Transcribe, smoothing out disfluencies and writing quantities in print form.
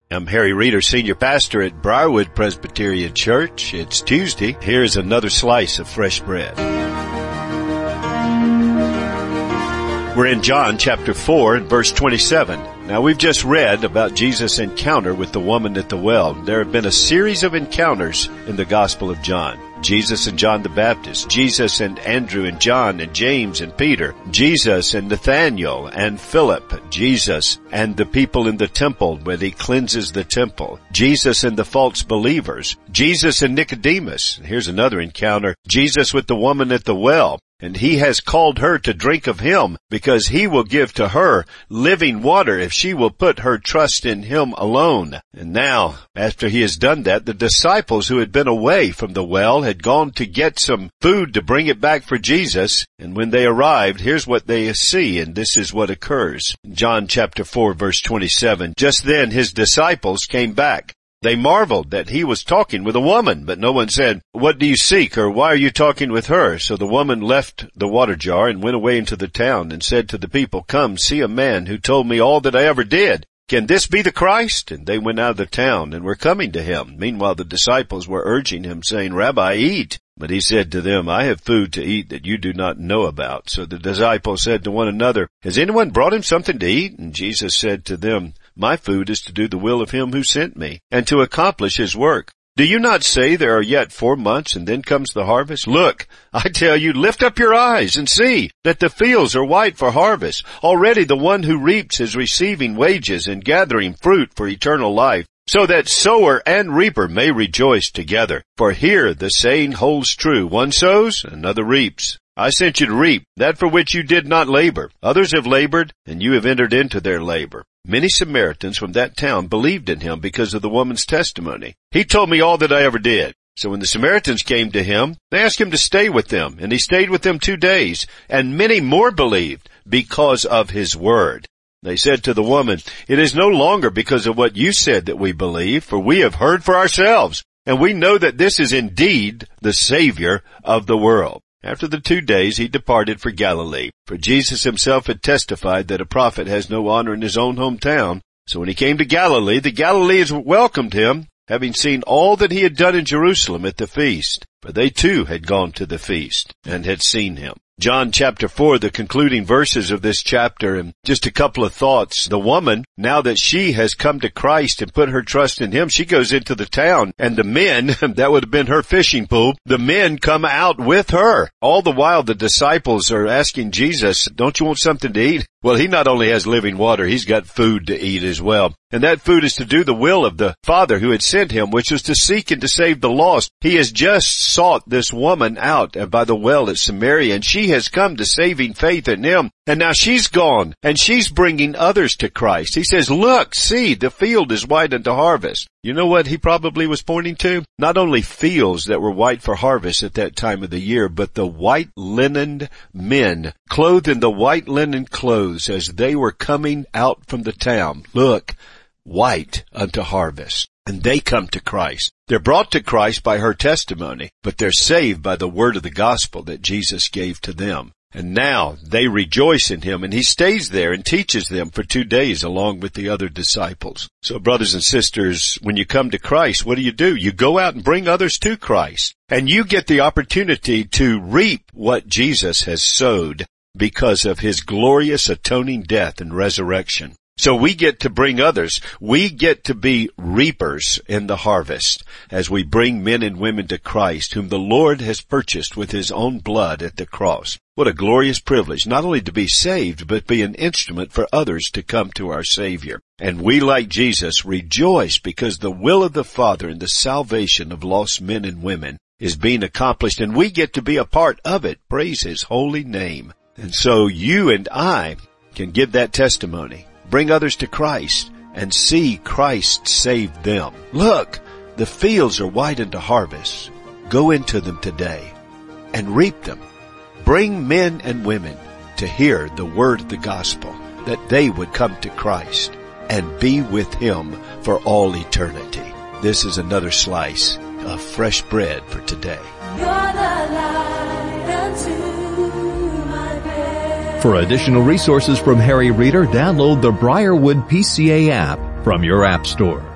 I'm Harry Reeder, Senior Pastor at Briarwood Presbyterian Church. It's Tuesday. Here's another slice of fresh bread. We're in John chapter 4 and verse 27. Now we've just read about Jesus' encounter with the woman at the well. There have been a series of encounters in the Gospel of John. Jesus and John the Baptist, Jesus and Andrew and John and James and Peter, Jesus and Nathanael and Philip, Jesus and the people in the temple when he cleanses the temple, Jesus and the false believers, Jesus and Nicodemus. Here's another encounter, Jesus with the woman at the well. And he has called her to drink of him because he will give to her living water if she will put her trust in him alone. And now, after he has done that, the disciples who had been away from the well had gone to get some food to bring it back for Jesus. And when they arrived, here's what they see, and this is what occurs. John chapter 4 verse 27. Just then his disciples came back. They marveled that he was talking with a woman, but no one said, "What do you seek?" or "Why are you talking with her?" So the woman left the water jar and went away into the town and said to the people, "Come, see a man who told me all that I ever did. Can this be the Christ?" And they went out of the town and were coming to him. Meanwhile the disciples were urging him, saying, "Rabbi, eat." But he said to them, "I have food to eat that you do not know about." So the disciples said to one another, "Has anyone brought him something to eat?" And Jesus said to them, "My food is to do the will of him who sent me, and to accomplish his work. Do you not say there are yet 4 months, and then comes the harvest? Look, I tell you, lift up your eyes and see that the fields are white for harvest. Already the one who reaps is receiving wages and gathering fruit for eternal life, so that sower and reaper may rejoice together. For here the saying holds true, one sows, another reaps. I sent you to reap that for which you did not labor. Others have labored, and you have entered into their labor." Many Samaritans from that town believed in him because of the woman's testimony. "He told me all that I ever did." So when the Samaritans came to him, they asked him to stay with them, and he stayed with them 2 days, and many more believed because of his word. They said to the woman, "It is no longer because of what you said that we believe, for we have heard for ourselves, and we know that this is indeed the Savior of the world." After the 2 days he departed for Galilee, for Jesus himself had testified that a prophet has no honor in his own hometown. So when he came to Galilee, the Galileans welcomed him, having seen all that he had done in Jerusalem at the feast. For they too had gone to the feast and had seen him. John chapter 4, the concluding verses of this chapter, and just a couple of thoughts. The woman, now that she has come to Christ and put her trust in him, she goes into the town, and the men, that would have been her fishing pool, the men come out with her. All the while the disciples are asking Jesus, "Don't you want something to eat?" Well, he not only has living water, he's got food to eat as well. And that food is to do the will of the Father who had sent him, which was to seek and to save the lost. He has just sought this woman out by the well at Samaria, and she has come to saving faith in him. And now she's gone, and she's bringing others to Christ. He says, "Look, see, the field is white unto harvest." You know what he probably was pointing to? Not only fields that were white for harvest at that time of the year, but the white linened men, clothed in the white linen clothes as they were coming out from the town. Look, white unto harvest. And they come to Christ. They're brought to Christ by her testimony, but they're saved by the word of the gospel that Jesus gave to them. And now they rejoice in him, and he stays there and teaches them for 2 days along with the other disciples. So brothers and sisters, when you come to Christ, what do? You go out and bring others to Christ. And you get the opportunity to reap what Jesus has sowed because of his glorious atoning death and resurrection. So we get to bring others. We get to be reapers in the harvest as we bring men and women to Christ, whom the Lord has purchased with his own blood at the cross. What a glorious privilege, not only to be saved, but be an instrument for others to come to our Savior. And we, like Jesus, rejoice because the will of the Father and the salvation of lost men and women is being accomplished, and we get to be a part of it. Praise his holy name. And so you and I can give that testimony. Bring others to Christ and see Christ save them. Look, the fields are white unto harvest. Go into them today and reap them. Bring men and women to hear the word of the gospel, that they would come to Christ and be with him for all eternity. This is another slice of fresh bread for today. You're the light unto my path. For additional resources from Harry Reeder, download the Briarwood PCA app from your app store.